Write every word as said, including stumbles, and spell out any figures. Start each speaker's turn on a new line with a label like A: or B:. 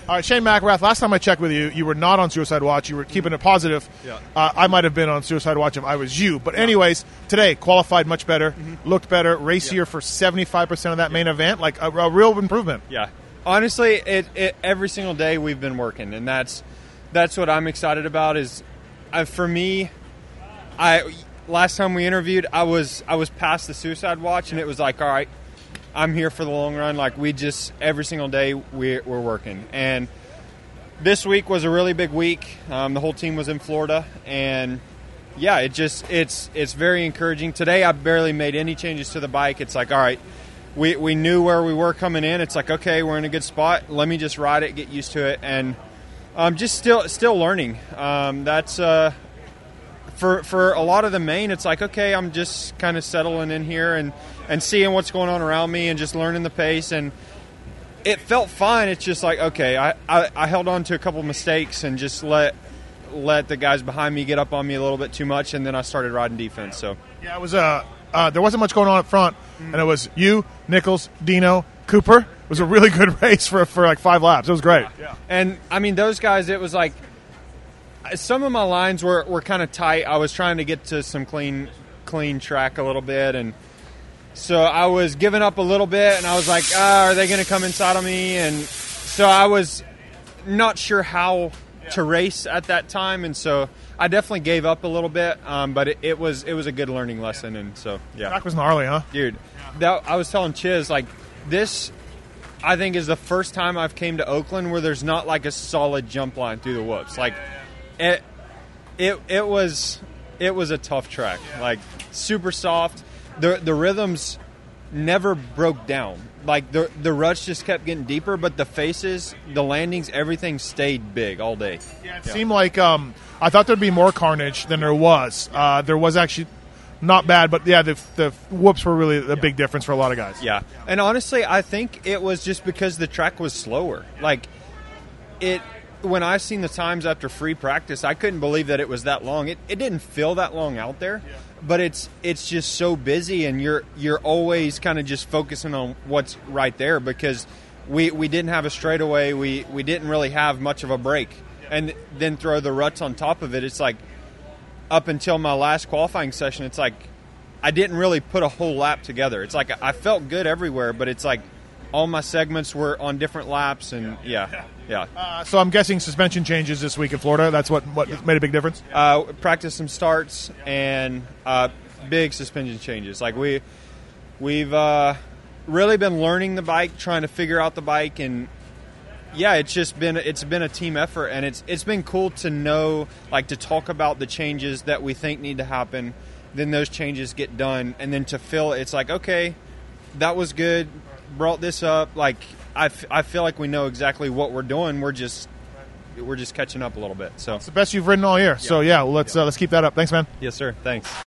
A: All right, Shane McElrath, last time I checked with you, you were not on Suicide Watch. You were keeping it positive.
B: Yeah.
A: Uh, I might have been on Suicide Watch if I was you. But anyways, today, qualified much better, mm-hmm. looked better, racier yeah. for seventy-five percent of that yeah. main event. Like a, a real improvement.
B: Yeah. Honestly, it, it, every single day we've been working, and that's that's what I'm excited about is, uh, for me, I last time we interviewed, I was I was past the Suicide Watch, and it was like, all right, I'm here for the long run. Like, we just, every single day we're, we're working. And this week was a really big week. Um, the whole team was in Florida. And, yeah, it just, it's it's very encouraging. Today I barely made any changes to the bike. It's like, all right, we, we knew where we were coming in. It's like, okay, we're in a good spot. Let me just ride it, get used to it. And um, just still still learning. Um, that's, uh, for, for a lot of the main, it's like, okay, I'm just kind of settling in here and, and seeing what's going on around me and just learning the pace. And it felt fine. It's just like, okay, I, I, I held on to a couple mistakes and just let let the guys behind me get up on me a little bit too much, and then I started riding defense. So
A: yeah, it was uh, uh there wasn't much going on up front, mm-hmm. and it was you, Nichols, Dino, Cooper. It was a really good race for for like five laps. It was great.
B: Yeah. yeah. And I mean, those guys, it was like some of my lines were, were kind of tight. I was trying to get to some clean clean track a little bit, and so I was giving up a little bit, and I was like, ah, are they going to come inside of me? And so I was not sure how to race at that time, and so I definitely gave up a little bit, um, but it, it was it was a good learning lesson, and so, yeah.
A: Track was gnarly, huh?
B: Dude, that, I was telling Chiz, like, this, I think, is the first time I've came to Oakland where there's not, like, a solid jump line through the whoops. Like, it it it was it was a tough track, like, super soft. The the rhythms never broke down. Like, the the ruts just kept getting deeper, but the faces, the landings, everything stayed big all day.
A: Yeah, it yeah. seemed like um, I thought there'd be more carnage than there was. Uh, there was actually not bad, but yeah, the the whoops were really a yeah. big difference for a lot of guys.
B: Yeah, and honestly, I think it was just because the track was slower. Like, it. When I seen the times after free practice, I couldn't believe that it was that long. It it didn't feel that long out there, yeah. but it's it's just so busy, and you're you're always kind of just focusing on what's right there, because we, we didn't have a straightaway, we we didn't really have much of a break, yeah. and then throw the ruts on top of it. It's like, up until my last qualifying session, it's like I didn't really put a whole lap together. It's like I felt good everywhere, but it's like all my segments were on different laps, and yeah, yeah. yeah.
A: Uh, so I'm guessing suspension changes this week in Florida. That's what, what yeah. made a big difference?
B: Uh, practice some starts and uh, big suspension changes. Like, we, we've uh, really been learning the bike, trying to figure out the bike, and yeah, it's just been it's been a team effort, and it's it's been cool to know, like, to talk about the changes that we think need to happen, then those changes get done, and then to feel it's like, okay, that was good, brought this up. Like, I, f- I feel like we know exactly what we're doing. We're just we're just catching up a little bit. So
A: it's the best you've ridden all year. Yeah. So yeah, well, let's yeah. Uh, let's keep that up. Thanks, man.
B: Yes, sir. Thanks.